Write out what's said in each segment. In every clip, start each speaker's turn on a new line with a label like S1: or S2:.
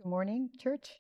S1: Good morning, church.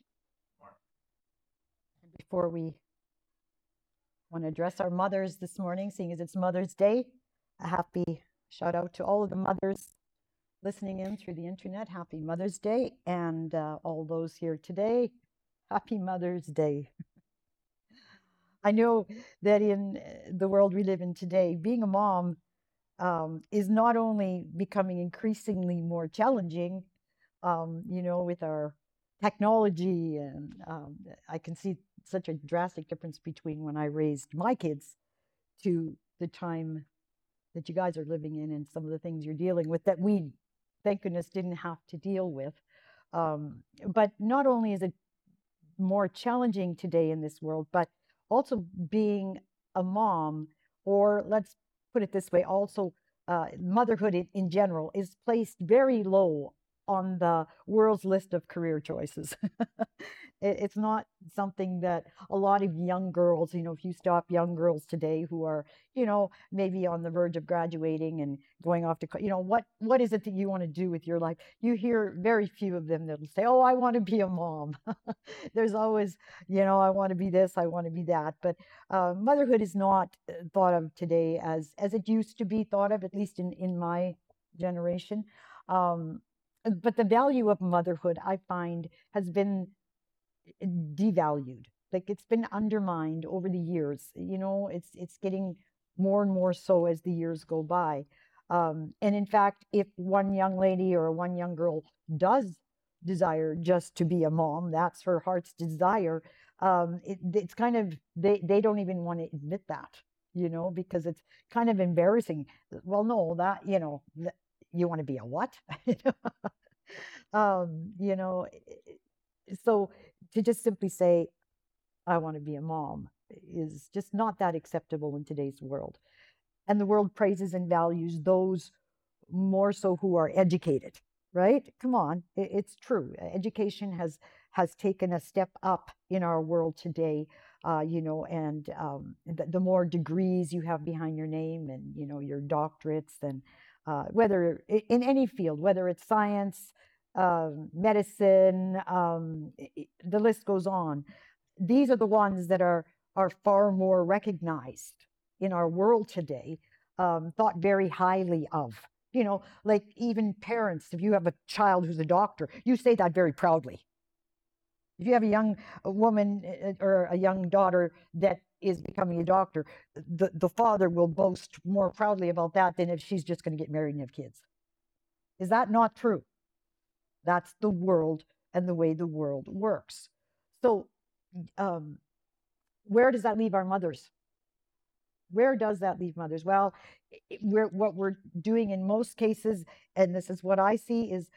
S1: Before we want to address our mothers this morning, seeing as it's Mother's Day, a happy shout out to all of the mothers listening in through the internet. Happy Mother's Day. And all those here today, happy Mother's Day. I know that in the world we live in today, being a mom is not only becoming increasingly more challenging, with our technology, and I can see such a drastic difference between when I raised my kids to the time that you guys are living in and some of the things you're dealing with that we, thank goodness, didn't have to deal with. But not only is it more challenging today in this world, but also being a mom, or let's put it this way, also motherhood in general is placed very low on the world's list of career choices. It's not something that a lot of young girls, if you stop young girls today who are, maybe on the verge of graduating and going off to, what is it that you want to do with your life? You hear very few of them that'll say, oh, I want to be a mom. There's always, I want to be this, I want to be that. But motherhood is not thought of today as it used to be thought of, at least in my generation. Um, but the value of motherhood, I find, has been devalued. Like it's been undermined over the years. It's getting more and more so as the years go by. And in fact, if one young lady or one young girl does desire just to be a mom, that's her heart's desire. It's kind of they don't even want to admit that, because it's kind of embarrassing. Well, no, that you want to be a what? um, you know, so to just simply say, I want to be a mom is just not that acceptable in today's world. And the world praises and values those more so who are educated, right? Come on, it's true. Education has taken a step up in our world today, and the more degrees you have behind your name, and your doctorates, and whether in any field, whether it's science, medicine, the list goes on. These are the ones that are far more recognized in our world today, thought very highly of. Like even parents, if you have a child who's a doctor, you say that very proudly. If you have a young woman or a young daughter that is becoming a doctor, the father will boast more proudly about that than if she's just going to get married and have kids. Is that not true? That's the world and the way the world works. So, um, where does that leave our mothers? Where does that leave mothers? Well, what we're doing in most cases, and this is what I see, is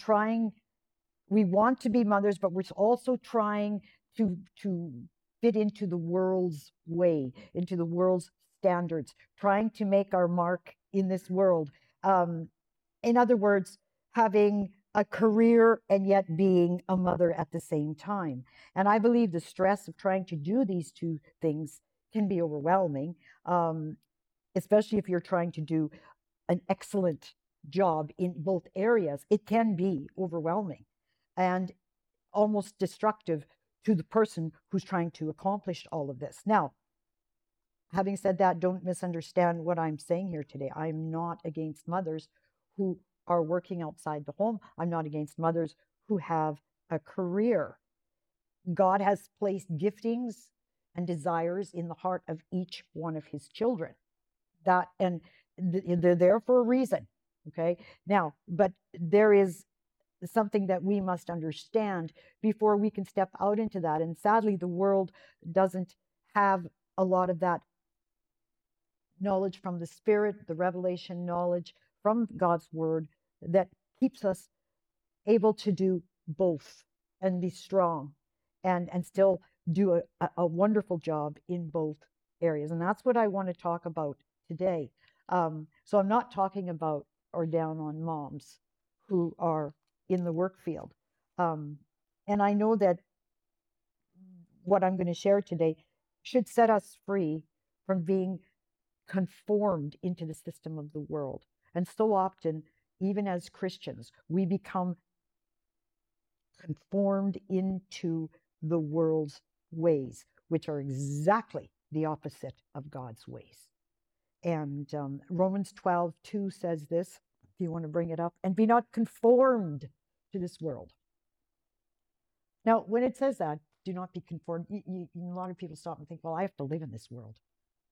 S1: we want to be mothers, but we're also trying to fit into the world's way, into the world's standards, trying to make our mark in this world. Um, in other words, having a career and yet being a mother at the same time. And I believe the stress of trying to do these two things can be overwhelming, um, especially if you're trying to do an excellent job in both areas. It can be overwhelming and almost destructive to the person who's trying to accomplish all of this. Now, having said that, don't misunderstand what I'm saying here today. I'm not against mothers who are working outside the home. I'm not against mothers who have a career. God has placed giftings and desires in the heart of each one of his children. They're there for a reason. Okay. Now, but there is something that we must understand before we can step out into that. And sadly, the world doesn't have a lot of that knowledge from the Spirit, the revelation knowledge from God's Word that keeps us able to do both and be strong and still do a wonderful job in both areas. And that's what I want to talk about today. So I'm not talking about or down on moms who are in the work field. And I know that what I'm going to share today should set us free from being conformed into the system of the world. And so often, even as Christians, we become conformed into the world's ways, which are exactly the opposite of God's ways. And Romans 12:2 says this, if you want to bring it up, and be not conformed to this world. Now, when it says that, do not be conformed, a lot of people stop and think, well, I have to live in this world.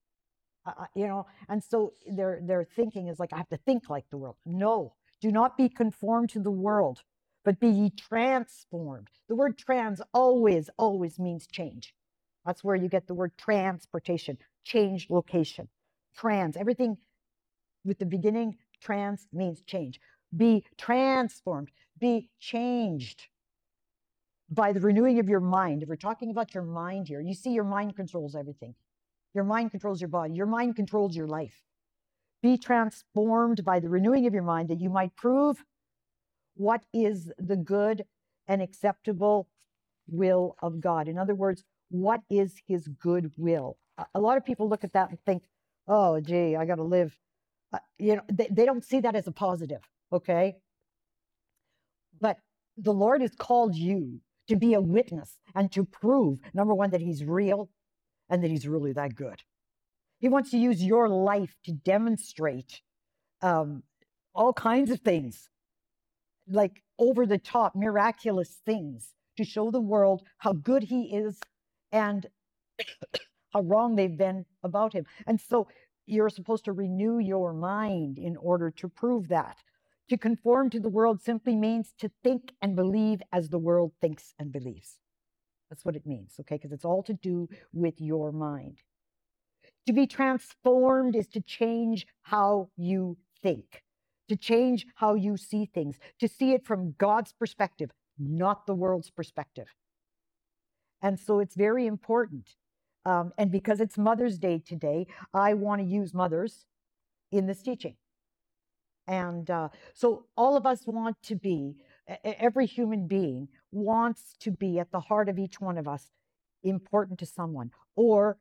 S1: And so their thinking is like, I have to think like the world. No, do not be conformed to the world, but be ye transformed. The word trans always means change. That's where you get the word transportation, change location. Trans, everything with the beginning trans means change. Be transformed, be changed by the renewing of your mind. If we're talking about your mind here, you see your mind controls everything. Your mind controls your body. Your mind controls your life. Be transformed by the renewing of your mind, that you might prove what is the good and acceptable will of God. In other words, what is his good will? A lot of people look at that and think, oh, gee, I got to live. They don't see that as a positive, okay? But the Lord has called you to be a witness and to prove, number one, that he's real and that he's really that good. He wants to use your life to demonstrate all kinds of things, like over the top, miraculous things, to show the world how good he is and how wrong they've been about him. And so you're supposed to renew your mind in order to prove that. To conform to the world simply means to think and believe as the world thinks and believes. That's what it means, okay? Because it's all to do with your mind. To be transformed is to change how you think, to change how you see things, to see it from God's perspective, not the world's perspective. And so it's very important. And because it's Mother's Day today, I want to use mothers in this teaching. And so all of us want to be, every human being wants to be at the heart of each one of us, important to someone. Or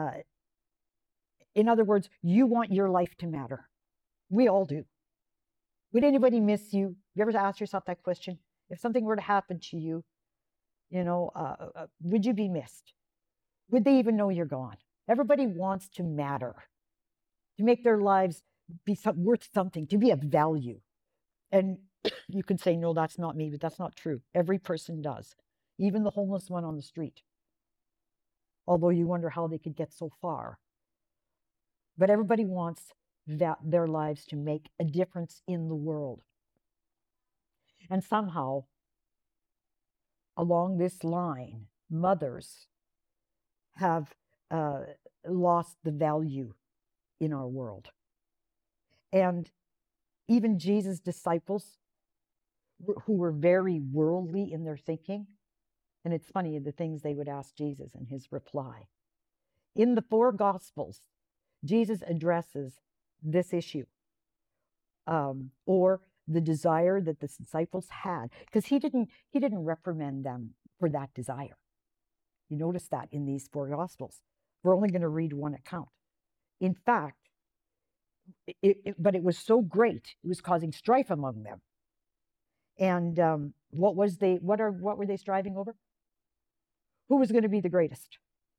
S1: in other words, you want your life to matter. We all do. Would anybody miss you? You ever ask yourself that question? If something were to happen to you, would you be missed? Would they even know you're gone? Everybody wants to matter, to make their lives be worth something, to be of value. And you can say, no, that's not me, but that's not true. Every person does, even the homeless one on the street. Although you wonder how they could get so far. But everybody wants their lives to make a difference in the world. And somehow, along this line, mothers have lost the value in our world. And even Jesus' disciples, who were very worldly in their thinking, and it's funny the things they would ask Jesus and his reply. In the 4 Gospels, Jesus addresses this issue, or the desire that the disciples had, because he didn't reprimand them for that desire. You notice that in these 4 Gospels. We're only going to read one account. In fact, but it was so great, it was causing strife among them. And what were they striving over? Who was going to be the greatest?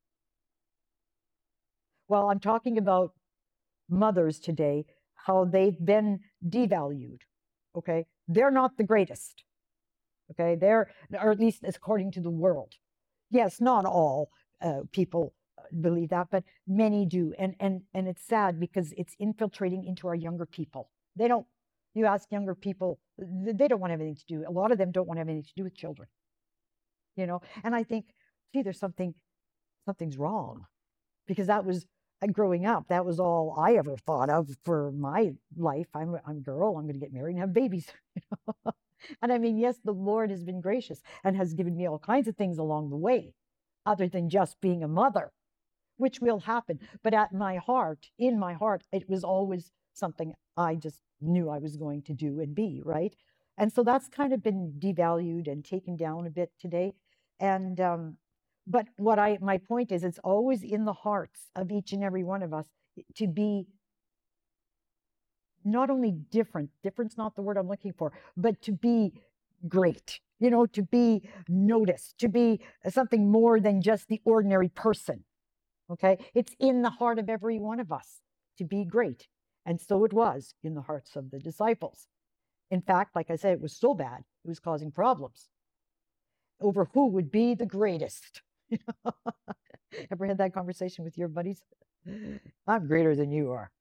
S1: Well, I'm talking about mothers today, how they've been devalued. Okay, they're not the greatest. Okay, or at least according to the world. Yes, not all people believe that, but many do, and it's sad because it's infiltrating into our younger people. They don't. You ask younger people, they don't want anything to do. A lot of them don't want anything to do with children. And I think, gee, something's wrong, because that was growing up. That was all I ever thought of for my life. I'm a girl. I'm going to get married and have babies. And I mean, yes, the Lord has been gracious and has given me all kinds of things along the way, other than just being a mother, which will happen. But in my heart, it was always something I just knew I was going to do and be, right? And so that's kind of been devalued and taken down a bit today. And but my point is, it's always in the hearts of each and every one of us to be not only different's not the word I'm looking for, but to be great, to be noticed, to be something more than just the ordinary person. Okay, it's in the heart of every one of us to be great. And so it was in the hearts of the disciples. In fact, like I said, it was so bad, it was causing problems over who would be the greatest. Ever had that conversation with your buddies? I'm greater than you are.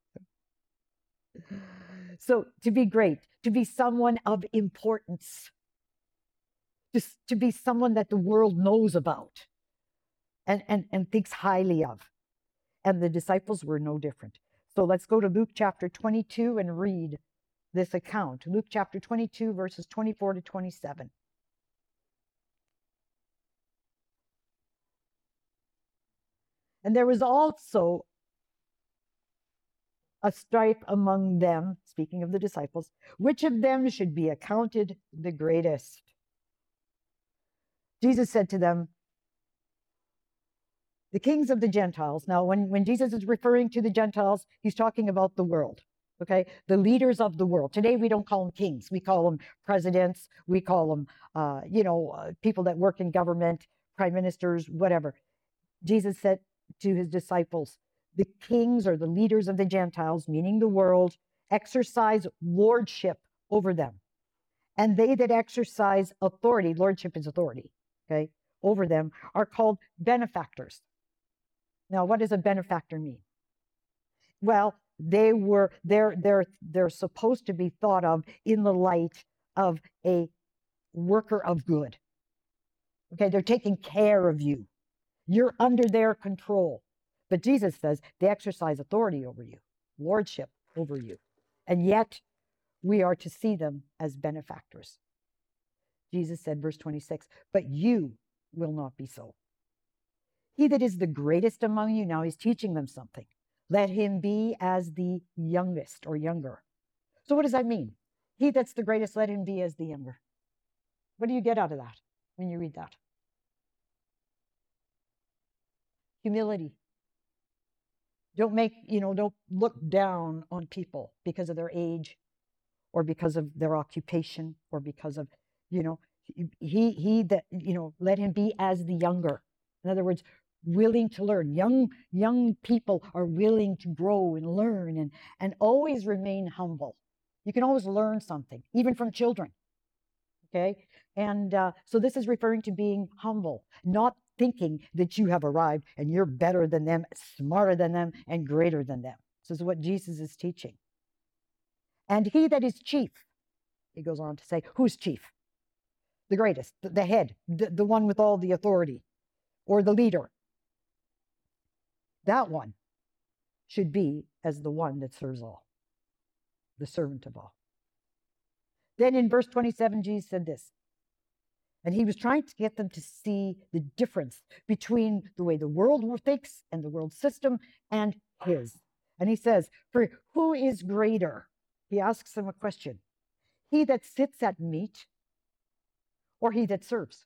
S1: So to be great, to be someone of importance, to be someone that the world knows about and thinks highly of. And the disciples were no different. So let's go to Luke chapter 22 and read this account. Luke chapter 22, verses 24 to 27. And there was also a strife among them, speaking of the disciples, which of them should be accounted the greatest. Jesus said to them, the kings of the Gentiles. Now, when Jesus is referring to the Gentiles, he's talking about the world, okay? The leaders of the world. Today, we don't call them kings. We call them presidents. We call them, people that work in government, prime ministers, whatever. Jesus said to his disciples, the kings or the leaders of the Gentiles, meaning the world, exercise lordship over them. And they that exercise authority, lordship is authority, okay, over them, are called benefactors. Now, what does a benefactor mean? Well, they're supposed to be thought of in the light of a worker of good. Okay, they're taking care of you. You're under their control. But Jesus says they exercise authority over you, lordship over you. And yet we are to see them as benefactors. Jesus said, verse 26, but you will not be so. He that is the greatest among you, now he's teaching them something. Let him be as the youngest or younger. So what does that mean? He that's the greatest, let him be as the younger. What do you get out of that when you read that? Humility. Don't look down on people because of their age or because of their occupation or because of, he that, let him be as the younger. In other words, willing to learn. Young people are willing to grow and learn and always remain humble. You can always learn something, even from children. Okay? And so this is referring to being humble, not thinking that you have arrived and you're better than them, smarter than them, and greater than them. This is what Jesus is teaching. And he that is chief, he goes on to say, who's chief? The greatest, the head, the one with all the authority, or the leader. That one should be as the one that serves all, the servant of all. Then in verse 27, Jesus said this, and he was trying to get them to see the difference between the way the world thinks and the world system and his. And he says, for who is greater? He asks them a question. He that sits at meat or he that serves?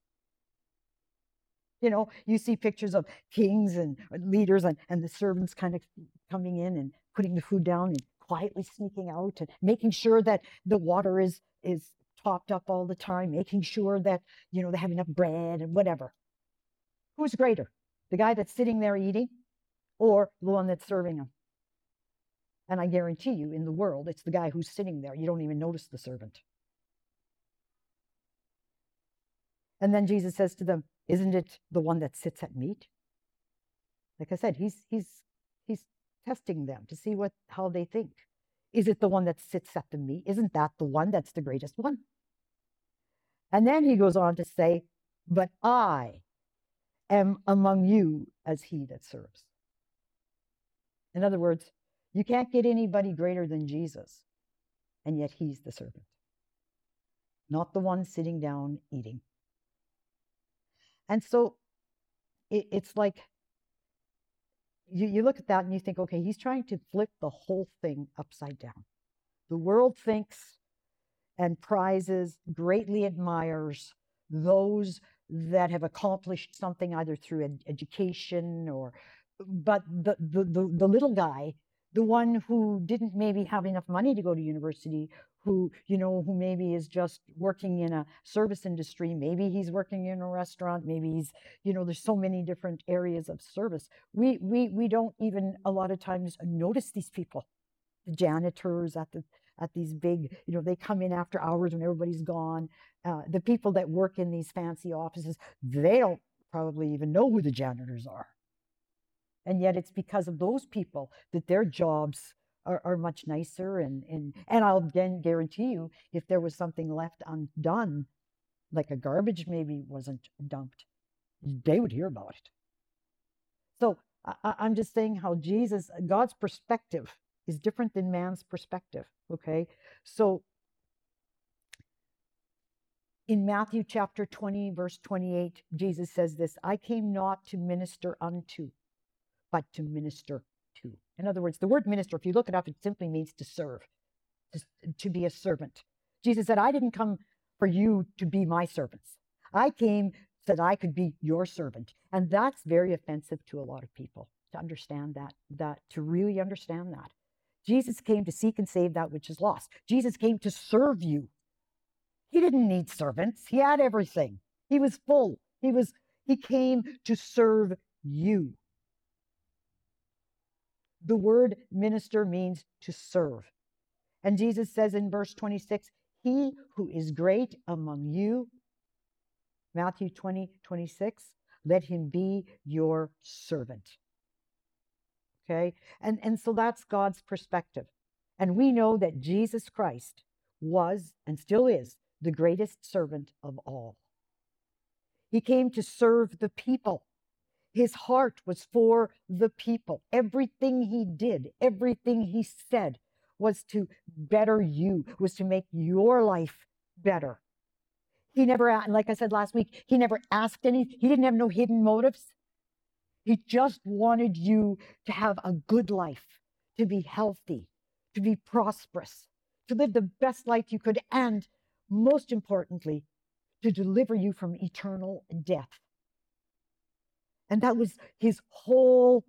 S1: You see pictures of kings and leaders and the servants kind of coming in and putting the food down and quietly sneaking out and making sure that the water is topped up all the time, making sure that, they have enough bread and whatever. Who's greater? The guy that's sitting there eating or the one that's serving them? And I guarantee you, in the world, it's the guy who's sitting there. You don't even notice the servant. And then Jesus says to them, isn't it the one that sits at meat? Like I said, he's testing them to see how they think. Is it the one that sits at the meat? Isn't that the one that's the greatest one? And then he goes on to say, but I am among you as he that serves. In other words, you can't get anybody greater than Jesus, and yet he's the servant, not the one sitting down eating. And so it's like you look at that and you think, okay, he's trying to flip the whole thing upside down. The world thinks and prizes, greatly admires those that have accomplished something either through education but the little guy, the one who didn't maybe have enough money to go to university, who, who maybe is just working in a service industry. Maybe he's working in a restaurant. Maybe he's, there's so many different areas of service. We don't even a lot of times notice these people, the janitors at these big, they come in after hours when everybody's gone. The people that work in these fancy offices, they don't probably even know who the janitors are. And yet it's because of those people that their jobs are much nicer. And I'll again guarantee you, if there was something left undone, like a garbage maybe wasn't dumped, they would hear about it. So I'm just saying how God's perspective is different than man's perspective. Okay. So in Matthew chapter 20, verse 28, Jesus says this, I came not to minister unto, but to minister to. In other words, the word minister, if you look it up, it simply means to serve, to be a servant. Jesus said, I didn't come for you to be my servants. I came so that I could be your servant. And that's very offensive to a lot of people, to understand that to really understand that. Jesus came to seek and save that which is lost. Jesus came to serve you. He didn't need servants. He had everything. He was full. He came to serve you. The word minister means to serve. And Jesus says in verse 26, he who is great among you, Matthew 20:26, let him be your servant. Okay? And so that's God's perspective. And we know that Jesus Christ was and still is the greatest servant of all. He came to serve the people. His heart was for the people. Everything he did, everything he said was to better you, was to make your life better. He never, like I said last week, he never asked anything. He didn't have no hidden motives. He just wanted you to have a good life, to be healthy, to be prosperous, to live the best life you could, and most importantly, to deliver you from eternal death. And that was his whole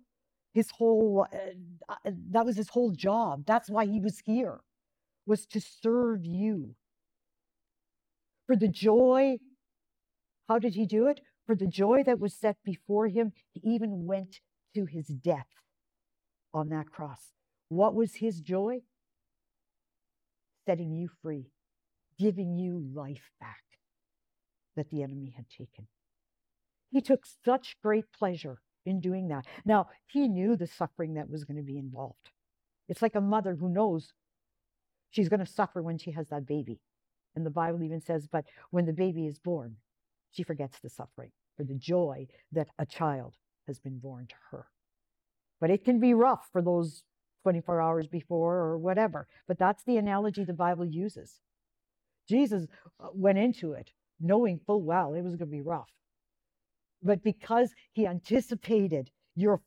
S1: that was his whole job. That's why he was here, was to serve you. For the joy, how did he do it? For the joy that was set before him, he even went to his death on that cross. What was his joy? Setting you free, giving you life back that the enemy had taken. He took such great pleasure in doing that. Now, he knew the suffering that was going to be involved. It's like a mother who knows she's going to suffer when she has that baby. And the Bible even says, but when the baby is born, she forgets the suffering for the joy that a child has been born to her. But it can be rough for those 24 hours before or whatever. But that's the analogy the Bible uses. Jesus went into it knowing full well it was going to be rough. But because he anticipated your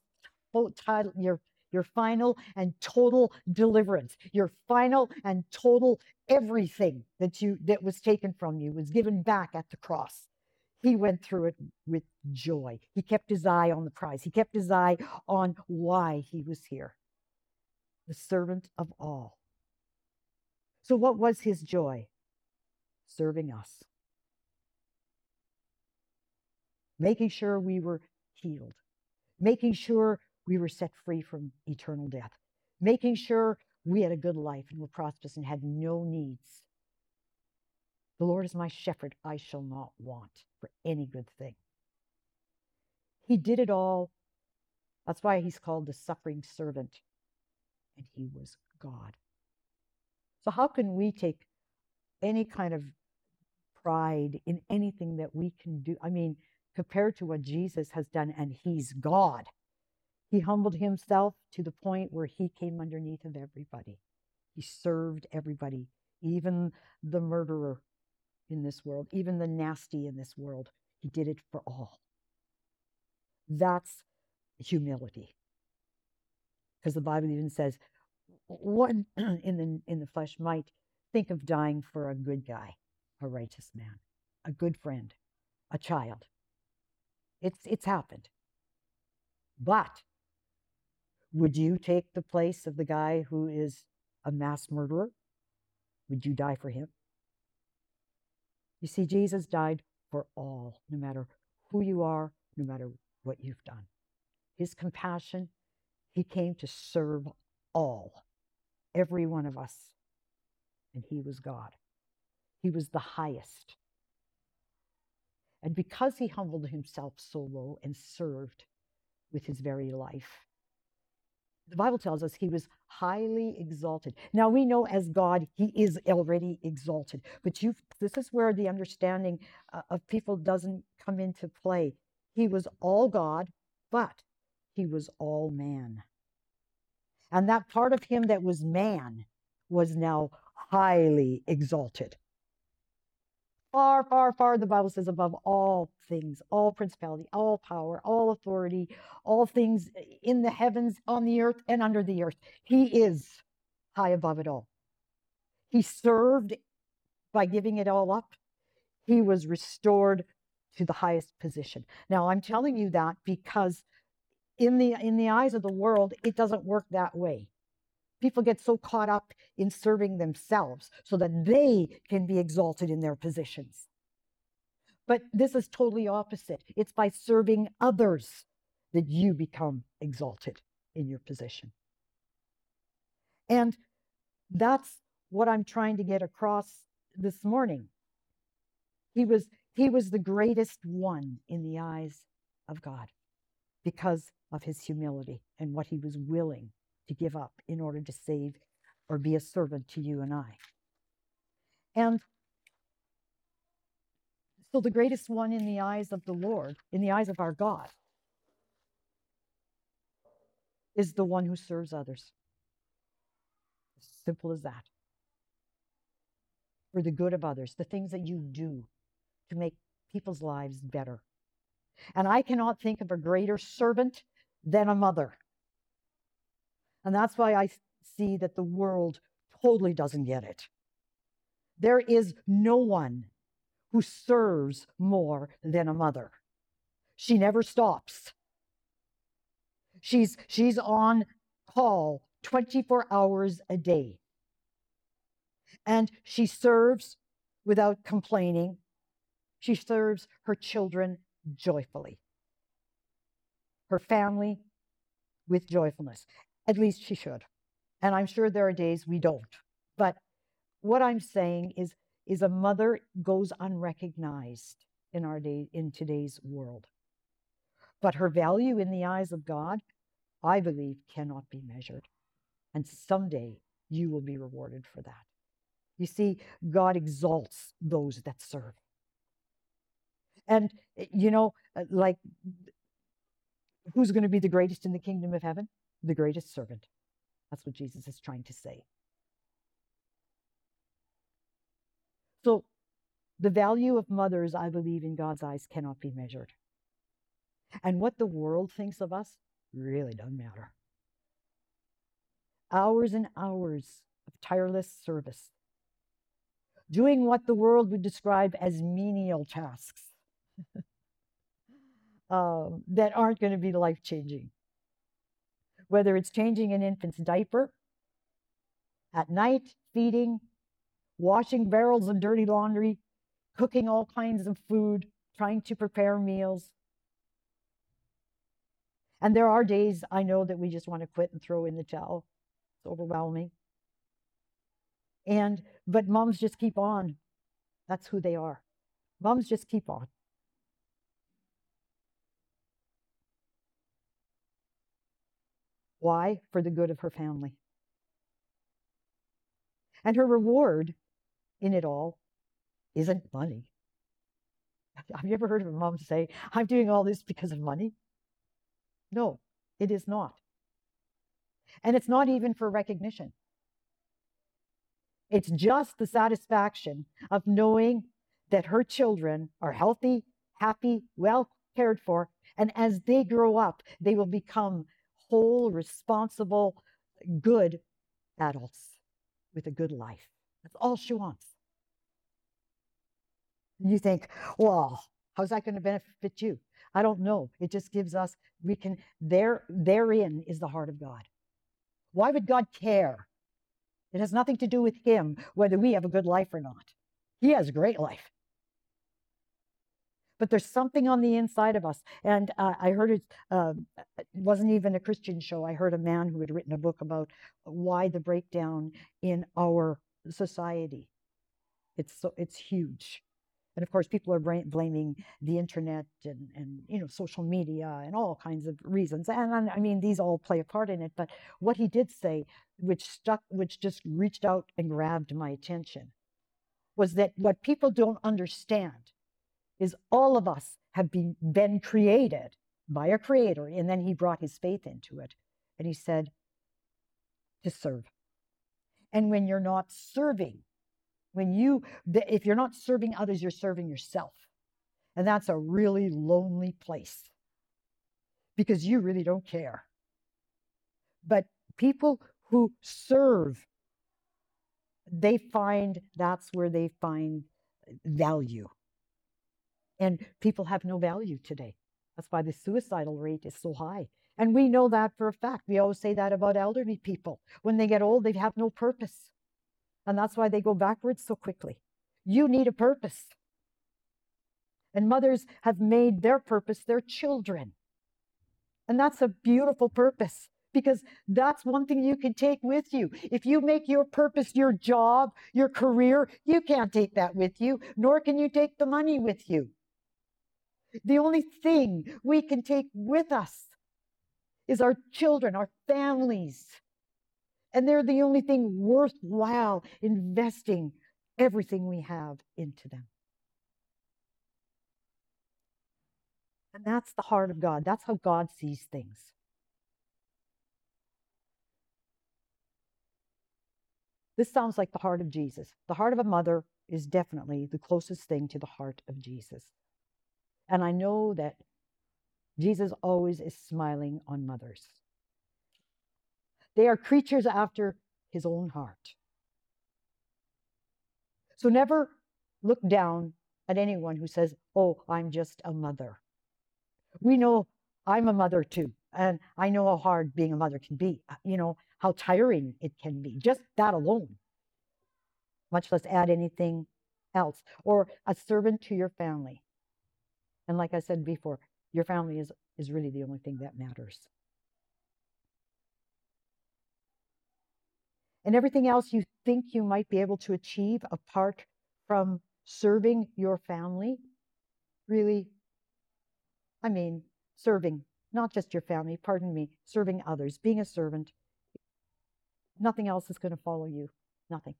S1: final and total deliverance, your final and total everything that was taken from you was given back at the cross. He went through it with joy. He kept his eye on the prize. He kept his eye on why he was here. The servant of all. So what was his joy? Serving us. Making sure we were healed. Making sure we were set free from eternal death. Making sure we had a good life and were prosperous and had no needs. The Lord is my shepherd, I shall not want for any good thing. He did it all. That's why he's called the suffering servant. And he was God. So how can we take any kind of pride in anything that we can do? I mean, compared to what Jesus has done, and he's God. He humbled himself to the point where he came underneath of everybody. He served everybody, even the murderer in this world, even the nasty in this world. He did it for all. That's humility. Because the Bible even says, one in the flesh might think of dying for a good guy, a righteous man, a good friend, a child. It's happened. But would you take the place of the guy who is a mass murderer? would you die for him? You see, Jesus died for all, no matter who you are, no matter what you've done. His compassion, he came to serve all, every one of us. And he was God. He was the highest. And because he humbled himself so low and served with his very life, the Bible tells us he was highly exalted. Now we know as God, he is already exalted. But this is where the understanding of people doesn't come into play. He was all God, but he was all man. And that part of him that was man was now highly exalted. Far, far, far, the Bible says, above all things, all principality, all power, all authority, all things in the heavens, on the earth, and under the earth. He is high above it all. He served by giving it all up. He was restored to the highest position. Now, I'm telling you that because in the eyes of the world, it doesn't work that way. People get so caught up in serving themselves so that they can be exalted in their positions. But this is totally opposite. It's by serving others that you become exalted in your position. And that's what I'm trying to get across this morning. He was the greatest one in the eyes of God because of his humility and what he was willing to give up in order to save or be a servant to you and I. And so the greatest one in the eyes of the Lord, in the eyes of our God, is the one who serves others. As simple as that. For the good of others, the things that you do to make people's lives better. And I cannot think of a greater servant than a mother. And that's why I see that the world totally doesn't get it. There is no one who serves more than a mother. She never stops. She's on call 24 hours a day. And she serves without complaining. She serves her children joyfully. Her family with joyfulness. At least she should. And I'm sure there are days we don't. But what I'm saying is a mother goes unrecognized in today's world. But her value in the eyes of God, I believe, cannot be measured. And someday you will be rewarded for that. You see, God exalts those that serve. And, like, who's going to be the greatest in the kingdom of heaven? The greatest servant. That's what Jesus is trying to say. So the value of mothers, I believe, in God's eyes cannot be measured. And what the world thinks of us really doesn't matter. Hours and hours of tireless service, doing what the world would describe as menial tasks that aren't going to be life-changing. Whether it's changing an infant's diaper, at night, feeding, washing barrels of dirty laundry, cooking all kinds of food, trying to prepare meals. And there are days I know that we just want to quit and throw in the towel. It's overwhelming. But moms just keep on. That's who they are. Moms just keep on. Why? For the good of her family. And her reward in it all isn't money. Have you ever heard of a mom say, I'm doing all this because of money? No, it is not. And it's not even for recognition. It's just the satisfaction of knowing that her children are healthy, happy, well cared for, and as they grow up, they will become whole, responsible, good adults with a good life. That's all she wants. And you think, well, how's that going to benefit you? I don't know. It just gives us, therein is the heart of God. Why would God care It has nothing to do with him, whether we have a good life or not. He has a great life. But there's something on the inside of us. And I heard it wasn't even a Christian show. I heard a man who had written a book about why the breakdown in our society. It's huge. And of course, people are blaming the internet and social media and all kinds of reasons. And I mean, these all play a part in it. But what he did say, which just reached out and grabbed my attention, was that what people don't understand is all of us have been created by a creator. And then he brought his faith into it. And he said, to serve. And when you're not serving, if you're not serving others, you're serving yourself. And that's a really lonely place because you really don't care. But people who serve, that's where they find value. And people have no value today. That's why the suicidal rate is so high. And we know that for a fact. We always say that about elderly people. When they get old, they have no purpose. And that's why they go backwards so quickly. You need a purpose. And mothers have made their purpose their children. And that's a beautiful purpose, because that's one thing you can take with you. If you make your purpose your job, your career, you can't take that with you, nor can you take the money with you. The only thing we can take with us is our children, our families. And they're the only thing worthwhile investing everything we have into them. And that's the heart of God. That's how God sees things. This sounds like the heart of Jesus. The heart of a mother is definitely the closest thing to the heart of Jesus. And I know that Jesus always is smiling on mothers. They are creatures after his own heart. So never look down at anyone who says, oh, I'm just a mother. We know I'm a mother too. And I know how hard being a mother can be, how tiring it can be, just that alone, much less add anything else. Or a servant to your family. And like I said before, your family is really the only thing that matters. And everything else you think you might be able to achieve apart from serving your family, really, serving, not just your family, serving others, being a servant, nothing else is going to follow you, nothing.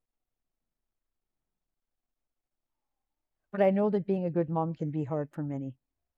S1: But I know that being a good mom can be hard for many.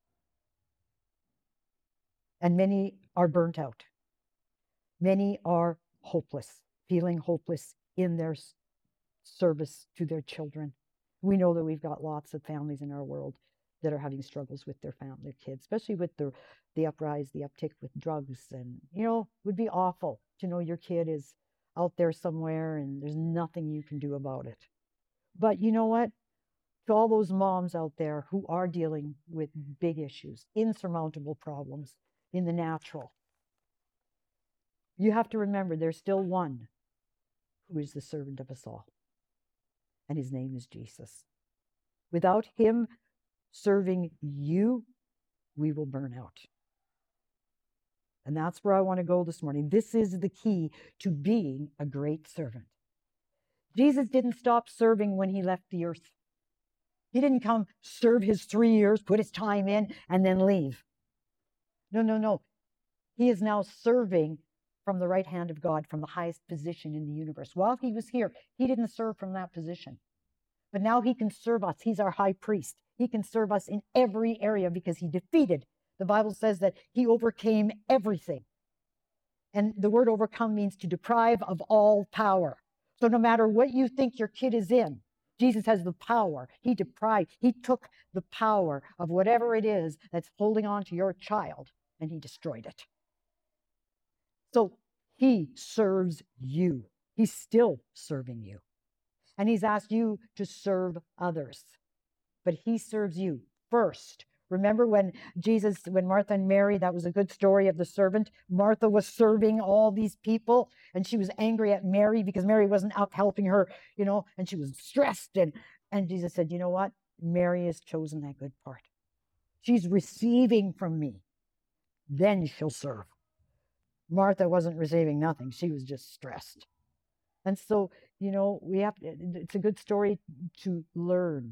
S1: And many are burnt out. Many are hopeless, feeling hopeless in their service to their children. We know that we've got lots of families in our world that are having struggles with their kids, especially with the uptick with drugs. And, would be awful to know your kid is out there somewhere and there's nothing you can do about it. But you know what? To all those moms out there who are dealing with big issues, insurmountable problems in the natural, you have to remember there's still one who is the servant of us all. And his name is Jesus. Without him serving you, we will burn out. And that's where I want to go this morning. This is the key to being a great servant. Jesus didn't stop serving when he left the earth. He didn't come serve his 3 years, put his time in, and then leave. No. He is now serving from the right hand of God, from the highest position in the universe. While he was here, he didn't serve from that position. But now he can serve us. He's our high priest. He can serve us in every area because he defeated. The Bible says that he overcame everything. And the word overcome means to deprive of all power. So no matter what you think your kid is in, Jesus has the power. He took the power of whatever it is that's holding on to your child, and he destroyed it. So he serves you. He's still serving you. And he's asked you to serve others. But he serves you first, Remember when Martha and Mary, that was a good story of the servant. Martha was serving all these people, and she was angry at Mary because Mary wasn't up helping her, and she was stressed. And Jesus said, you know what? Mary has chosen that good part. She's receiving from me. Then she'll serve. Martha wasn't receiving nothing. She was just stressed. And so, it's a good story to learn.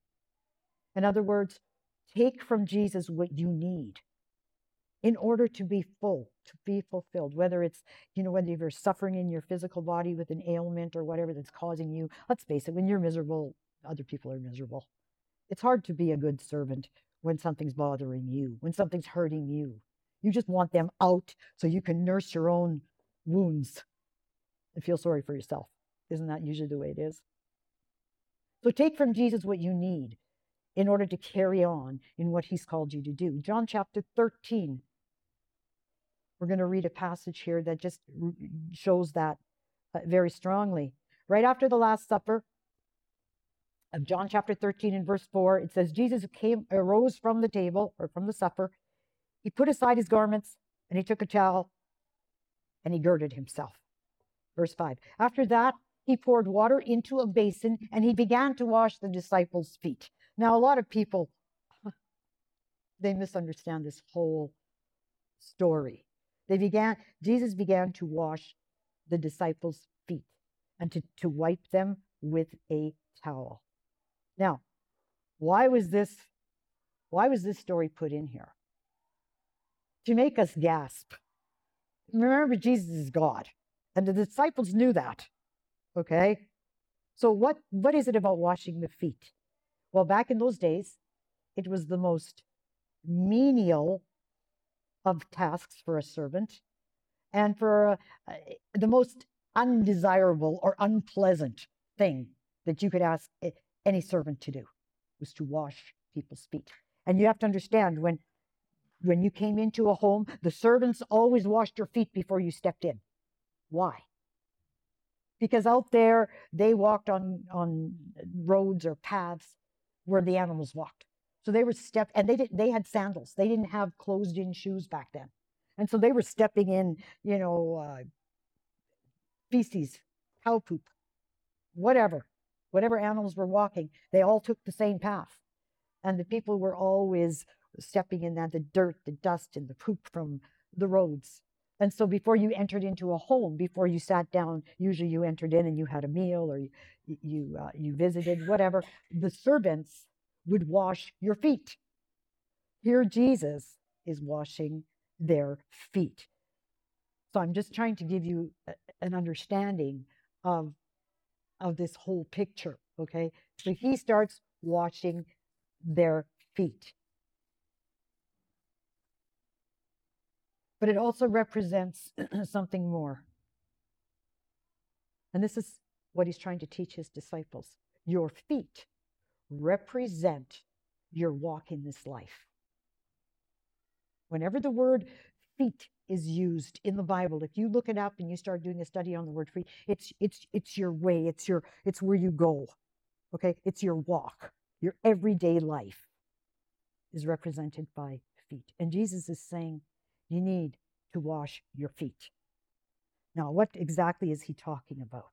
S1: In other words, take from Jesus what you need in order to be full, to be fulfilled, whether it's, whether you're suffering in your physical body with an ailment or whatever that's causing you. Let's face it, when you're miserable, other people are miserable. It's hard to be a good servant when something's bothering you, when something's hurting you. You just want them out so you can nurse your own wounds and feel sorry for yourself. Isn't that usually the way it is? So take from Jesus what you need in order to carry on in what he's called you to do. John chapter 13. We're going to read a passage here that just shows that very strongly. Right after the Last Supper of John chapter 13 and verse 4, it says, Jesus arose from the table, or from the supper. He put aside his garments, and he took a towel, and he girded himself. Verse 5. After that, he poured water into a basin, and he began to wash the disciples' feet. Now, a lot of people, they misunderstand this whole story. Jesus began to wash the disciples' feet and to wipe them with a towel. Now, why was this story put in here? To make us gasp. Remember, Jesus is God, and the disciples knew that. Okay? So what is it about washing the feet? Well, back in those days, it was the most menial of tasks for a servant, and for the most undesirable or unpleasant thing that you could ask any servant to do was to wash people's feet. And you have to understand, when you came into a home, the servants always washed your feet before you stepped in. Why? Because out there, they walked on roads or paths where the animals walked. So they were and they had sandals. They didn't have closed-in shoes back then. And so they were stepping in, feces, cow poop, whatever animals were walking, they all took the same path. And the people were always stepping in the dirt, the dust, and the poop from the roads. And so before you entered into a home, before you sat down, usually you entered in and you had a meal, or you visited, whatever, the servants would wash your feet. Here Jesus is washing their feet. So I'm just trying to give you an understanding of this whole picture, okay? So he starts washing their feet. But it also represents something more. And this is what he's trying to teach his disciples. Your feet represent your walk in this life. Whenever the word feet is used in the Bible, if you look it up and you start doing a study on the word feet, it's your way, it's where you go. Okay? It's your walk. Your everyday life is represented by feet. And Jesus is saying, you need to wash your feet. Now, what exactly is he talking about?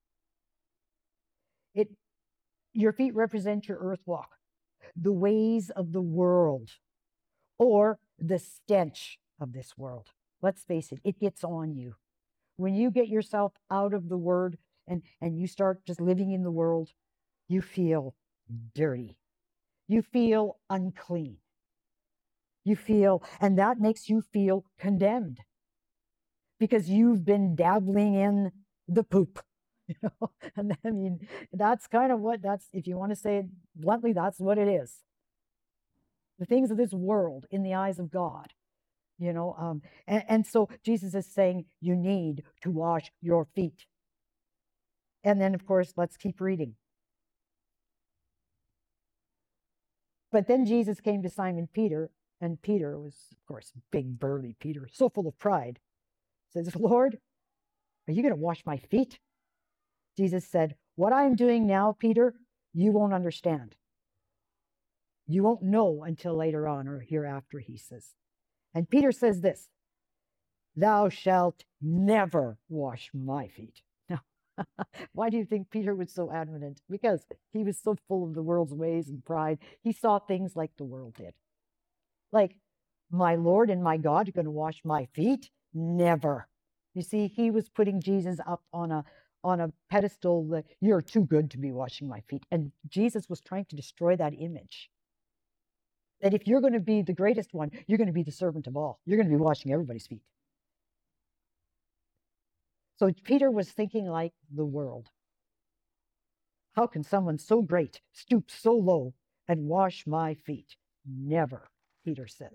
S1: Your feet represent your earth walk, the ways of the world, or the stench of this world. Let's face it, it gets on you. When you get yourself out of the word and you start just living in the world, you feel dirty. You feel unclean. And that makes you feel condemned because you've been dabbling in the poop, And I mean, that's kind of if you want to say it bluntly, that's what it is. The things of this world in the eyes of God, and so Jesus is saying you need to wash your feet. And then, of course, let's keep reading. But then Jesus came to Simon Peter, and Peter was, of course, big, burly Peter, so full of pride, says, Lord, are you going to wash my feet? Jesus said, what I am doing now, Peter, you won't understand. You won't know until later on or hereafter, he says. And Peter says this, thou shalt never wash my feet. Now, why do you think Peter was so adamant? Because he was so full of the world's ways and pride. He saw things like the world did. Like, my Lord and my God are going to wash my feet? Never. You see, he was putting Jesus up on a pedestal that you're too good to be washing my feet. And Jesus was trying to destroy that image. That if you're going to be the greatest one, you're going to be the servant of all. You're going to be washing everybody's feet. So Peter was thinking like the world. How can someone so great stoop so low and wash my feet? Never, Peter says.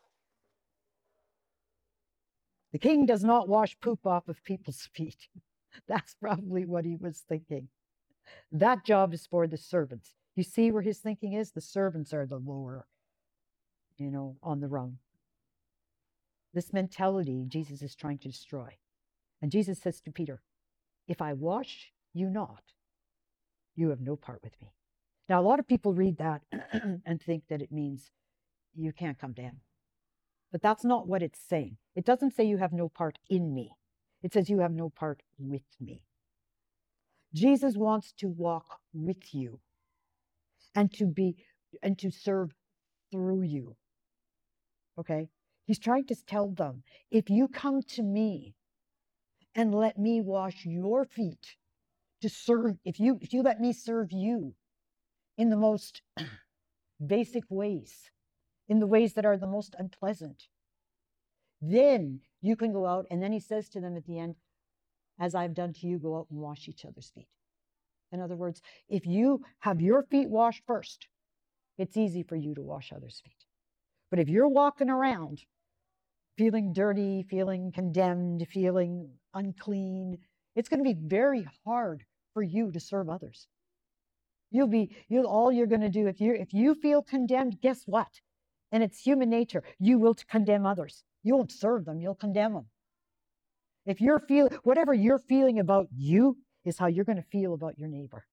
S1: The king does not wash poop off of people's feet. That's probably what he was thinking. That job is for the servants. You see where his thinking is? The servants are the lower, on the rung. This mentality Jesus is trying to destroy. And Jesus says to Peter, if I wash you not, you have no part with me. Now, a lot of people read that and think that it means you can't come to him. But that's not what it's saying. It doesn't say you have no part in me. It says you have no part with me. Jesus wants to walk with you and to serve through you. Okay? He's trying to tell them, if you come to me and let me wash your feet to serve, if you let me serve you in the most basic ways, in the ways that are the most unpleasant, then you can go out. And then he says to them at the end, as I've done to you, go out and wash each other's feet. In other words, if you have your feet washed first, it's easy for you to wash others' feet. But if you're walking around feeling dirty, feeling condemned, feeling unclean, it's going to be very hard for you to serve others. All you're going to do, if you feel condemned, guess what? And it's human nature. You will condemn others. You won't serve them. You'll condemn them. If whatever you're feeling about you is how you're going to feel about your neighbor.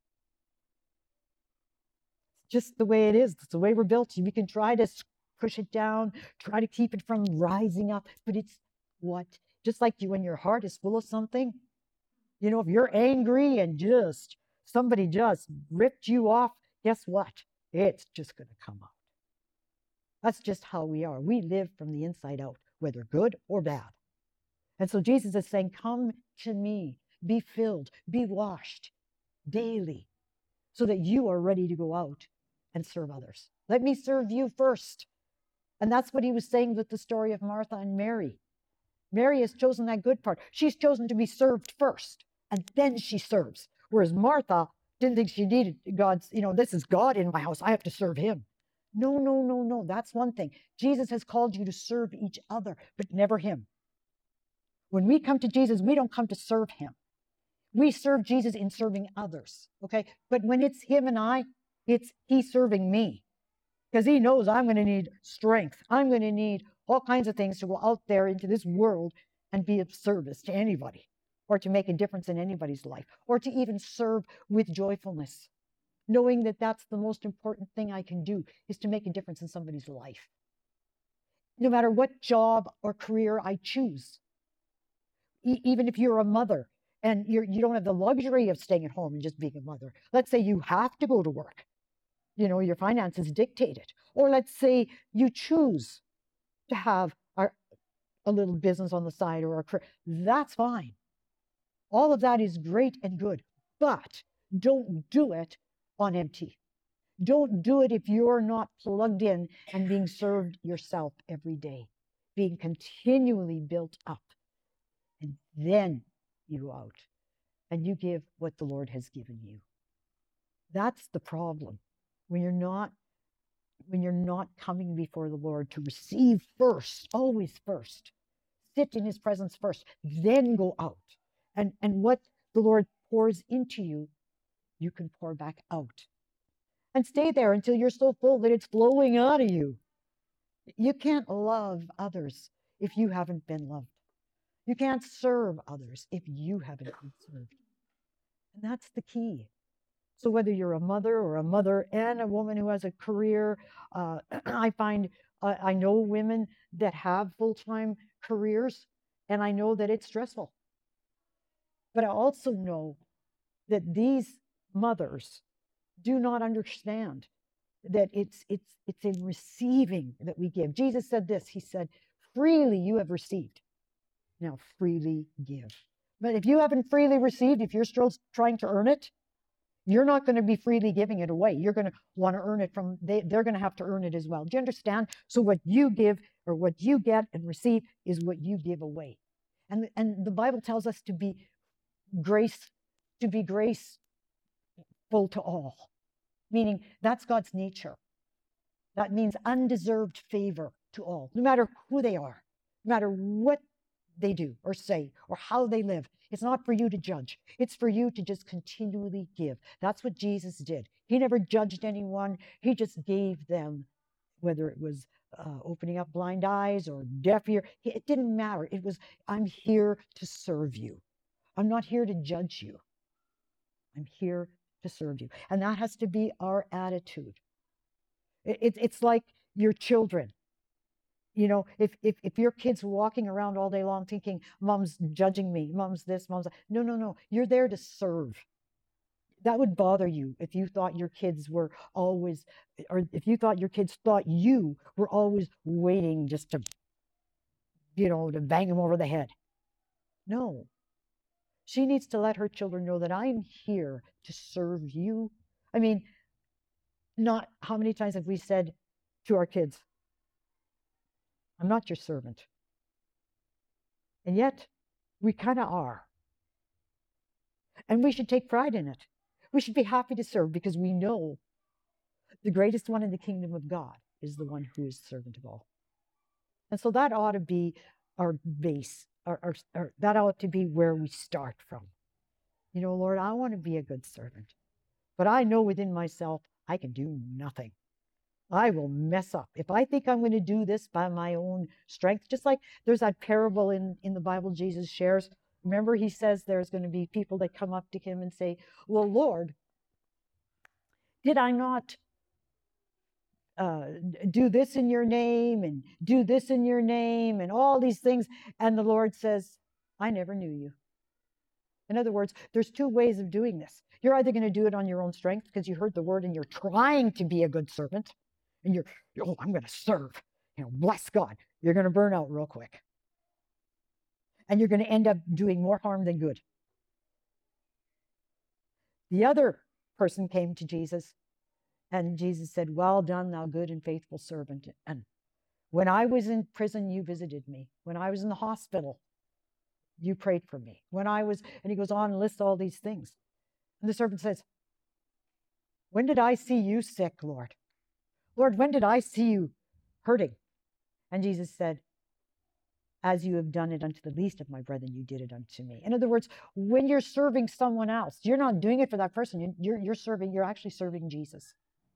S1: It's just the way it is. It's the way we're built. We can try to push it down, try to keep it from rising up, but it's just like when your heart is full of something, if you're angry and somebody just ripped you off, guess what? It's just going to come out. That's just how we are. We live from the inside out, whether good or bad. And so Jesus is saying, come to me, be filled, be washed daily, so that you are ready to go out and serve others. Let me serve you first. And that's what he was saying with the story of Martha and Mary. Mary has chosen that good part. She's chosen to be served first, and then she serves. Whereas Martha didn't think she needed God's, this is God in my house. I have to serve him. No. That's one thing. Jesus has called you to serve each other, but never him. When we come to Jesus, we don't come to serve him. We serve Jesus in serving others, okay? But when it's him and I, it's he serving me. Because he knows I'm going to need strength. I'm going to need all kinds of things to go out there into this world and be of service to anybody, or to make a difference in anybody's life, or to even serve with joyfulness, knowing that that's the most important thing I can do, is to make a difference in somebody's life. No matter what job or career I choose, even if you're a mother and you don't have the luxury of staying at home and just being a mother. Let's say you have to go to work. Your finances dictate it. Or let's say you choose to have a little business on the side or a career. That's fine. All of that is great and good. But don't do it on empty. Don't do it if you're not plugged in and being served yourself every day, being continually built up. And then you go out and you give what the Lord has given you. That's the problem. When you're not coming before the Lord to receive first, always first, sit in his presence first, then go out. And what the Lord pours into you, you can pour back out. And stay there until you're so full that it's flowing out of you. You can't love others if you haven't been loved. You can't serve others if you haven't been served. And that's the key. So whether you're a mother or a mother and a woman who has a career, I find I know women that have full-time careers, and I know that it's stressful. But I also know that these mothers do not understand that it's in receiving that we give. Jesus said this. He said, "Freely you have received, now freely give." But if you haven't freely received, if you're still trying to earn it, you're not going to be freely giving it away. You're going to want to earn it from, they're going to have to earn it as well. Do you understand? So what you give or what you get and receive is what you give away. And the Bible tells us to be graceful to all, meaning that's God's nature. That means undeserved favor to all, no matter who they are, no matter what they do or say or how they live. It's not for you to judge. It's for you to just continually give. That's what Jesus did. He never judged anyone. He just gave them, whether it was opening up blind eyes or deaf ear. It didn't matter. It was, I'm here to serve you. I'm not here to judge you. I'm here to serve you. And that has to be our attitude. It's like your children. You know, if your kid's walking around all day long thinking, mom's judging me, mom's this, mom's that. No. You're there to serve. That would bother you if you thought your kids were always, or if you thought your kids thought you were always waiting just to, to bang them over the head. No. She needs to let her children know that I'm here to serve you. I mean, not how many times have we said to our kids, I'm not your servant. And yet, we kind of are. And we should take pride in it. We should be happy to serve because we know the greatest one in the kingdom of God is the one who is servant of all. And so that ought to be our base, that ought to be where we start from. Lord, I want to be a good servant, but I know within myself I can do nothing. I will mess up. If I think I'm going to do this by my own strength, just like there's that parable in the Bible Jesus shares. Remember, he says there's going to be people that come up to him and say, well, Lord, did I not do this in your name and do this in your name and all these things? And the Lord says, I never knew you. In other words, there's two ways of doing this. You're either going to do it on your own strength because you heard the word and you're trying to be a good servant. And I'm going to serve, bless God. You're going to burn out real quick. And you're going to end up doing more harm than good. The other person came to Jesus, and Jesus said, well done, thou good and faithful servant. And when I was in prison, you visited me. When I was in the hospital, you prayed for me. And he goes on and lists all these things. And the servant says, when did I see you sick, Lord? Lord, when did I see you hurting? And Jesus said, as you have done it unto the least of my brethren, you did it unto me. In other words, when you're serving someone else, you're not doing it for that person. You're actually serving Jesus.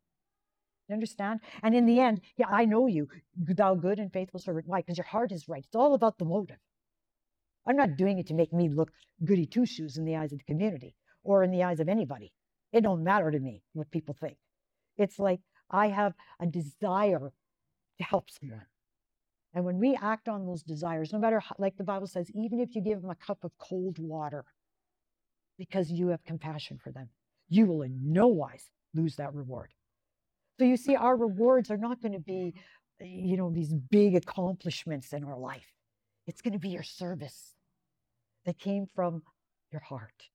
S1: You understand? And in the end, I know you, thou good and faithful servant. Why? Because your heart is right. It's all about the motive. I'm not doing it to make me look goody two-shoes in the eyes of the community or in the eyes of anybody. It don't matter to me what people think. It's like, I have a desire to help someone. And when we act on those desires, no matter how, like the Bible says, even if you give them a cup of cold water because you have compassion for them, you will in no wise lose that reward. So you see, our rewards are not going to be, these big accomplishments in our life. It's going to be your service that came from your heart.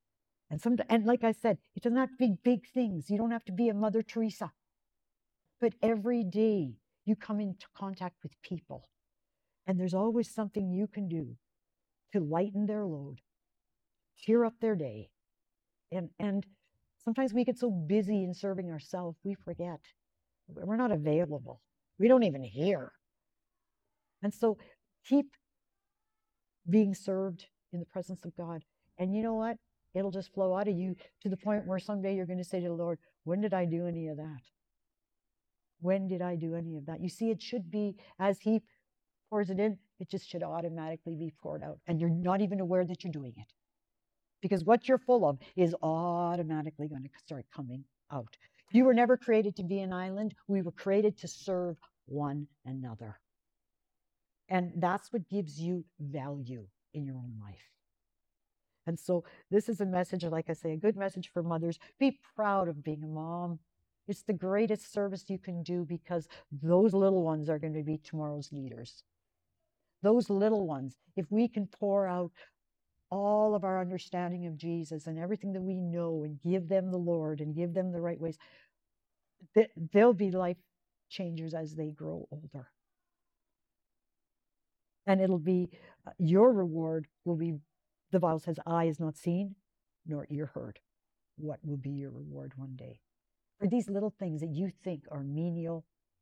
S1: And like I said, it doesn't have to be big things. You don't have to be a Mother Teresa. But every day you come into contact with people, and there's always something you can do to lighten their load, cheer up their day. And sometimes we get so busy in serving ourselves, we forget. We're not available. We don't even hear. And so keep being served in the presence of God. And you know what? It'll just flow out of you to the point where someday you're going to say to the Lord, when did I do any of that? When did I do any of that? You see, it should be, as he pours it in, it just should automatically be poured out. And you're not even aware that you're doing it because what you're full of is automatically going to start coming out. You were never created to be an island. We were created to serve one another. And that's what gives you value in your own life. And so this is a message, like I say, a good message for mothers. Be proud of being a mom. It's the greatest service you can do, because those little ones are going to be tomorrow's leaders. Those little ones, if we can pour out all of our understanding of Jesus and everything that we know and give them the Lord and give them the right ways, they'll be life changers as they grow older. And it'll be your reward will be, the Bible says, eye is not seen nor ear heard. What will be your reward one day? For these little things that you think are menial,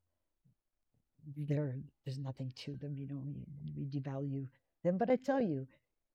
S1: there's nothing to them, we devalue them. But I tell you,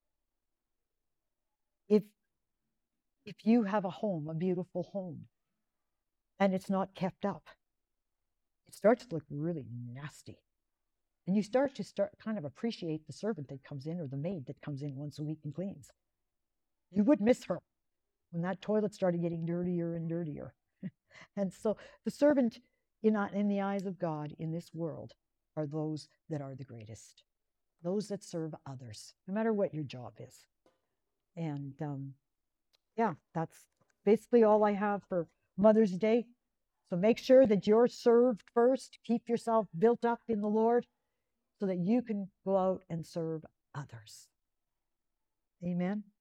S1: if you have a home, a beautiful home, and it's not kept up, it starts to look really nasty. And you start kind of appreciate the servant that comes in, or the maid that comes in once a week and cleans. You would miss her when that toilet started getting dirtier and dirtier. And so the servant in the eyes of God in this world are those that are the greatest, those that serve others, no matter what your job is. And yeah, that's basically all I have for Mother's Day. So make sure that you're served first. Keep yourself built up in the Lord so that you can go out and serve others. Amen.